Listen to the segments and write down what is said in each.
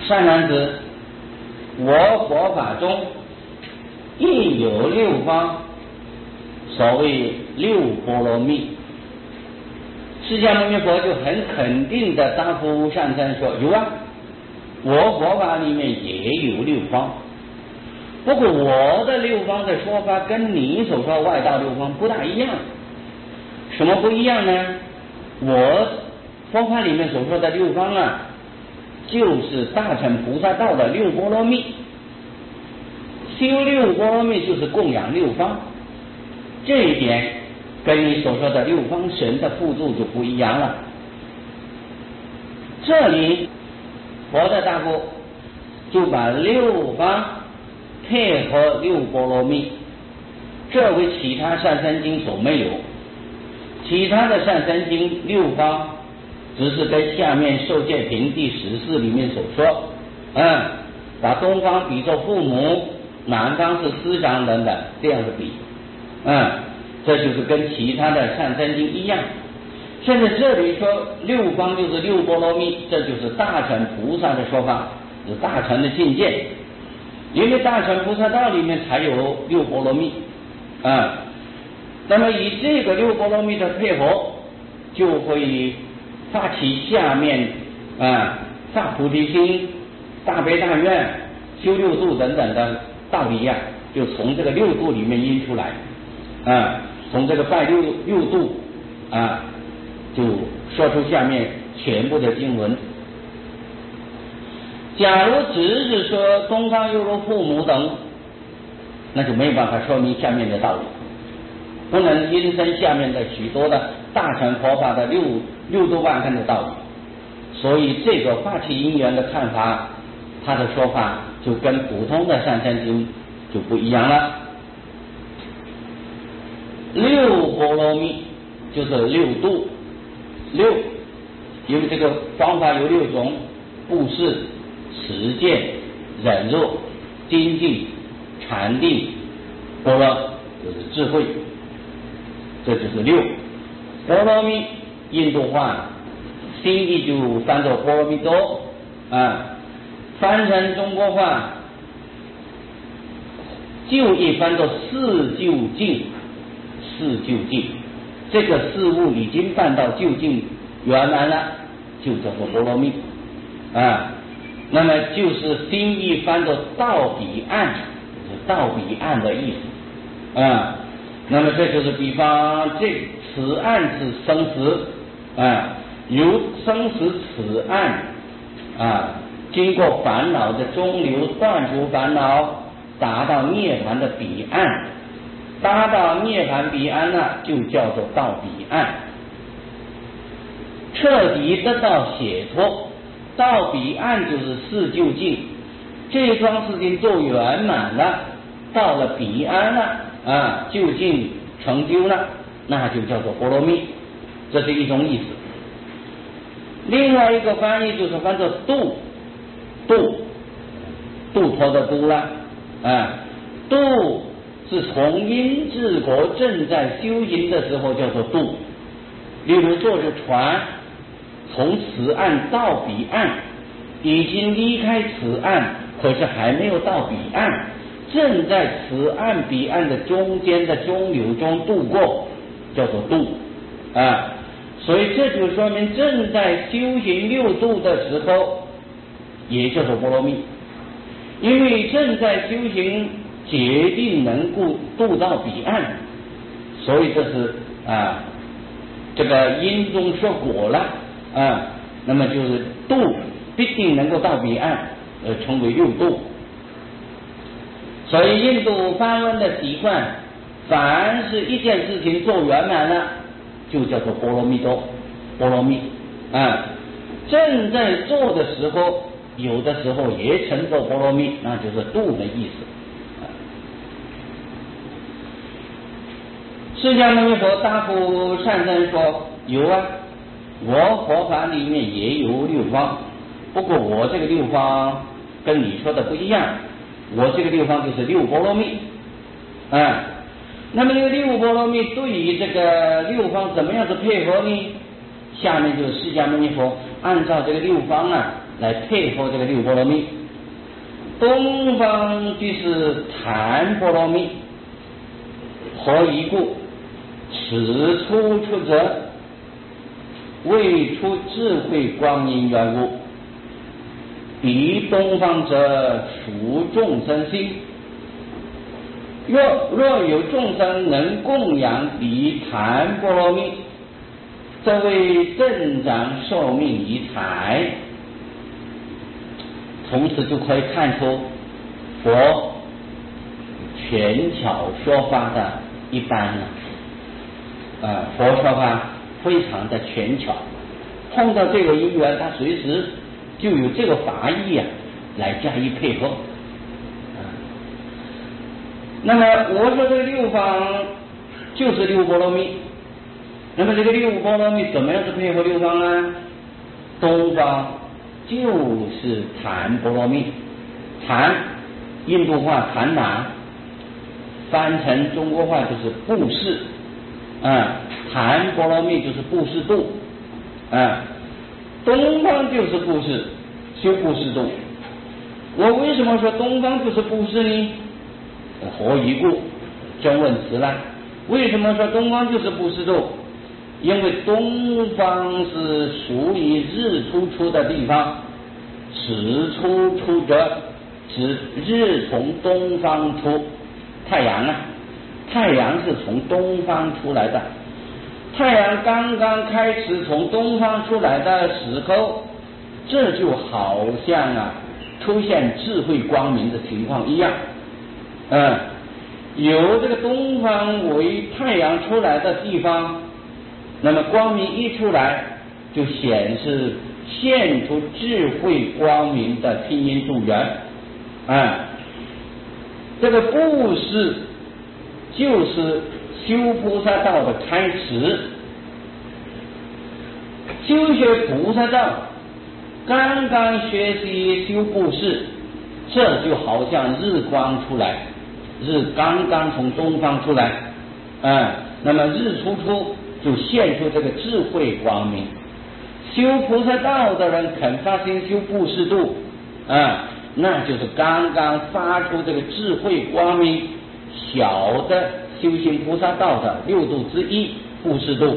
善男子，我佛法中亦有六方，所谓六波罗蜜。释迦牟尼佛就很肯定的答复善哉说，有啊，我佛法里面也有六方，不过我的六方的说法跟你所说外道六方不大一样。什么不一样呢？我佛法里面所说的六方啊，就是大乘菩萨道的六波罗蜜。修六波罗蜜就是供养六方，这一点跟你所说的六方神的辅助就不一样了。这里佛的大佛就把六方配合六波罗蜜，这为其他善三经所没有。其他的善三经六方只是跟下面受戒品第14里面所说，把东方比作父母，南方是师长等等这样的比，这就是跟其他的善三经一样。现在这里说六方就是六波罗蜜，这就是大乘菩萨的说法，是大乘的境界。因为大乘菩萨道里面才有六波罗蜜，那么以这个六波罗蜜的配合，就会发起下面发菩提心、大悲大愿、修六度等等的道理呀，就从这个六度里面引出来，从这个拜六度就说出下面全部的经文。假如只是说东方犹如父母等，那就没有办法说明下面的道理，不能引申下面的许多的大乘佛法的六度万行的道理。所以这个发起因缘的看法，他的说法就跟普通的善三经就不一样了。六波罗蜜就是六度，因为这个方法有6种：布施、持戒、忍辱、精进、禅定、般若，就是智慧，这就是六波罗蜜。印度话心意就翻作波罗蜜多，翻成中国话就译翻作四究竟。这个事物已经办到究竟圆满了，就叫做波罗蜜那么就是心意翻作到彼岸，就是到彼岸的意思那么这就是比方此岸是生死由生死此岸经过烦恼的中流，断除烦恼，达到涅槃的彼岸，达到涅槃彼岸就叫做到彼岸，彻底得到解脱。到彼岸就是四究竟，这桩事情做圆满了，到了彼岸了究竟成就了，那就叫做波罗蜜，这是一种意思。另外一个翻译就是翻作度脱的度了度是从因治果正在修行的时候叫做度。例如坐着船从此岸到彼岸，已经离开此岸，可是还没有到彼岸，正在此岸彼岸的中间的中流中度过，叫做度所以这就说明正在修行六度的时候也叫做波罗蜜。因为正在修行决定能够度到彼岸，所以这是这个因中说果了那么就是度必定能够到彼岸，称为六度。所以印度梵文的习惯，凡是一件事情做圆满了，就叫做波罗蜜多，波罗蜜正在做的时候，有的时候也称作波罗蜜，那就是度的意思。释迦牟尼佛答复善哉说，有啊，我佛法里面也有六方，不过我这个六方跟你说的不一样，我这个六方就是六波罗蜜那么这个六波罗蜜对于这个六方怎么样子配合呢？下面就是释迦牟尼佛按照这个六方来配合这个六波罗蜜。东方即是檀波罗蜜，何以故？此出者，为出智慧光明缘故。彼东方者，属众生心。若有众生能供养彼檀波罗蜜，则为增长寿命以财。从此就可以看出佛权巧说法的一般了。佛说法非常的权巧，碰到这个因缘，他随时就有这个法义来加以配合。那么我说这个六方就是六波罗蜜，那么这个六波罗蜜怎么样是配合六方呢？东方就是檀波罗蜜，檀印度话檀拿，翻成中国话就是布施，檀波罗蜜就是布施度，东方就是布施，修布施度。我为什么说东方就是布施呢？何以故？真问词了。为什么说东方就是布施度？因为东方是属于日出出的地方，此出者指日从东方出，太阳太阳是从东方出来的，太阳刚刚开始从东方出来的时候，这就好像出现智慧光明的情况一样。有这个东方为太阳出来的地方，那么光明一出来，就显出智慧光明的听因助缘。这个布施就是修菩萨道的开始。修学菩萨道，刚刚学习修布施，这就好像日光出来，日刚刚从东方出来，那么日出就现出这个智慧光明。修菩萨道的人肯发心修布施度，那就是刚刚发出这个智慧光明，小的修行菩萨道的六度之一，布施度。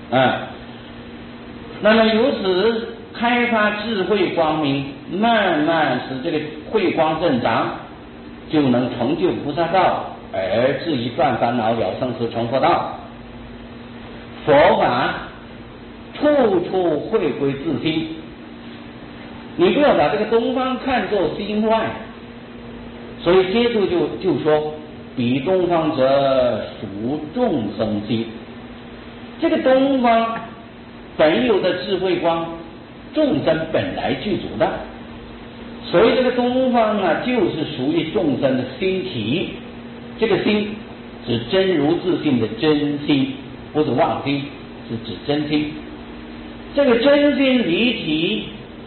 那么由此开发智慧光明，慢慢使这个慧光增长，就能成就菩萨道，而至于断烦恼了生死成佛道。佛法处处回归自心，你不要把这个东方看作心外。所以接着就说彼东方者，属众生心。这个东方本有的智慧光，众生本来具足的，所以这个东方就是属于众生的心体。这个心指真如自性的真心，不是妄心，是指真心。这个真心离体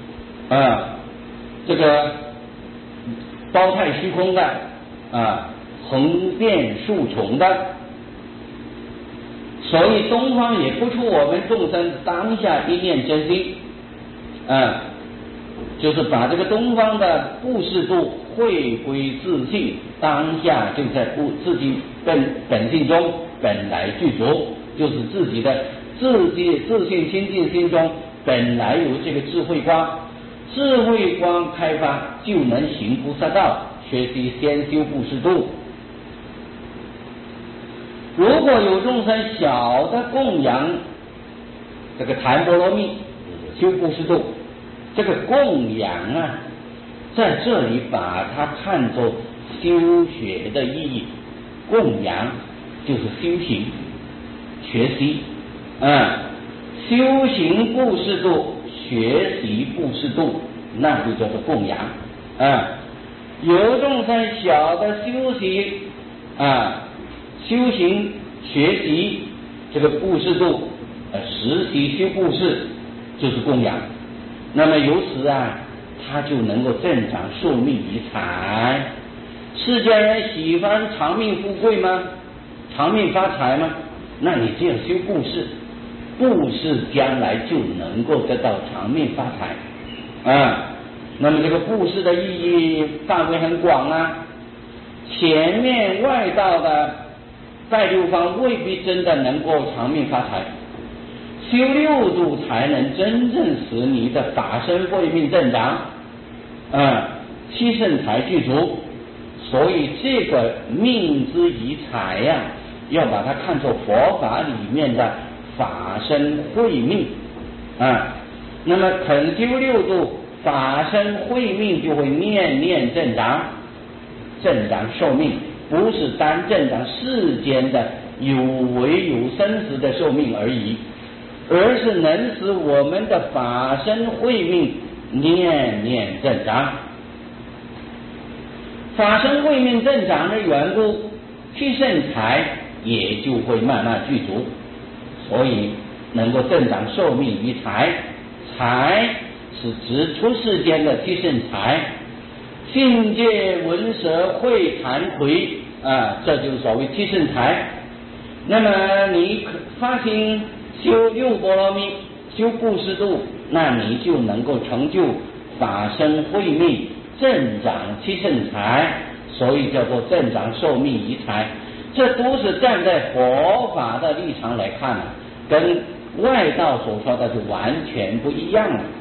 这个包太虚空的横遍竖穷的，所以东方也不出我们众生当下一念真心，就是把这个东方的布施度回归自性，当下就在自己本性中本来具足，就是自己的自性清净心中本来有这个智慧光，智慧光开发就能行菩萨道，学习先修布施度。如果有众生小的供养这个檀波罗蜜，修布施度，这个供养在这里把它看作修学的意义。供养就是修行学习，修行布施度，学习布施度，那就叫做供养。有众生小的修习修行学习这个布施度，实习修布施就是供养。那么由此他就能够增长寿命以财。世间人喜欢长命富贵吗？长命发财吗？那你只有修布施，布施将来就能够得到长命发财。 那么这个布施的意义范围很广啊，前面外道的在六方未必真的能够长命发财，修六度才能真正使你的法身慧命正长，七圣财具足。所以这个命之以财呀，要把它看作佛法里面的法身慧命那么肯修六度，法身慧命就会念念正长，正长寿命，不是单正长世间的有为有生死的寿命而已，而是能使我们的法身慧命念念正长。法身慧命正长的缘故，七圣财也就会慢慢具足，所以能够正长寿命于财。财是指出世间的七圣财，境界闻舌会谈魁这就是所谓七圣财。那么你发心修六波罗蜜，修布施度，那你就能够成就法身慧命正长七圣财，所以叫做正长寿命于财。这都是站在佛法的立场来看跟外道所说的是完全不一样的。